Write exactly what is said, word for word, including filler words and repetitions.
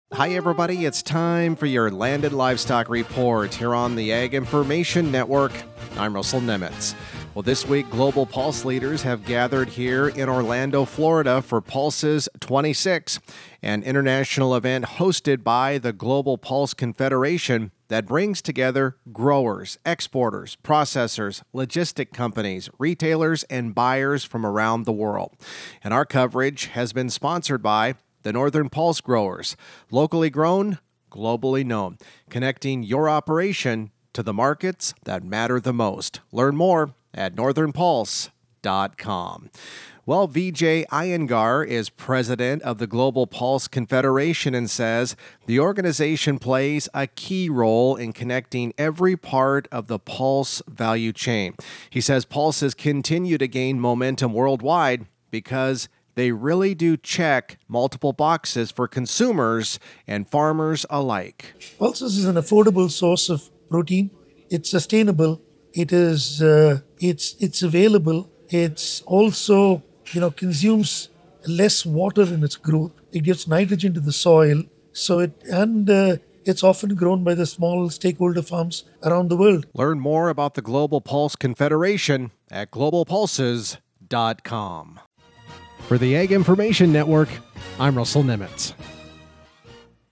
Hi, everybody. It's time for your Landed Livestock Report here on the Ag Information Network. I'm Russell Nemitz. Well, this week, Global Pulse leaders have gathered here in Orlando, Florida for Pulses twenty-six, an international event hosted by the Global Pulse Confederation that brings together growers, exporters, processors, logistic companies, retailers, and buyers from around the world. And our coverage has been sponsored by the Northern Pulse Growers, locally grown, globally known, connecting your operation to the markets that matter the most. Learn more at northern pulse dot com. Well, Vijay Iyengar is president of the Global Pulse Confederation and says the organization plays a key role in connecting every part of the pulse value chain. He says pulses continue to gain momentum worldwide because they really do check multiple boxes for consumers and farmers alike. Pulses is an affordable source of protein. It's sustainable. It is. Uh, it's. It's available. It's also, you know, consumes less water in its growth. It gives nitrogen to the soil. So it and uh, it's often grown by the small stakeholder farms around the world. Learn more about the Global Pulse Confederation at global pulses dot com. For the Ag Information Network, I'm Russell Nemitz.